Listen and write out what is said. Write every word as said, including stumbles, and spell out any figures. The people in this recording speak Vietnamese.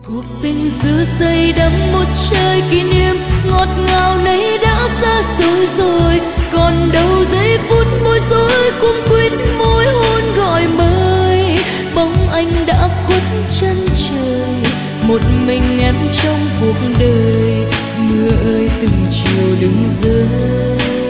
cuộc tình xưa say đắm một trời kỷ niệm ngọt ngào nay đã xa xôi rồi, còn đâu giây phút môi dối cũng quýt môi hôn gọi mời. Bóng anh đã khuất chân trời, một mình em trong cuộc đời, mưa ơi từng chiều đừng rơi.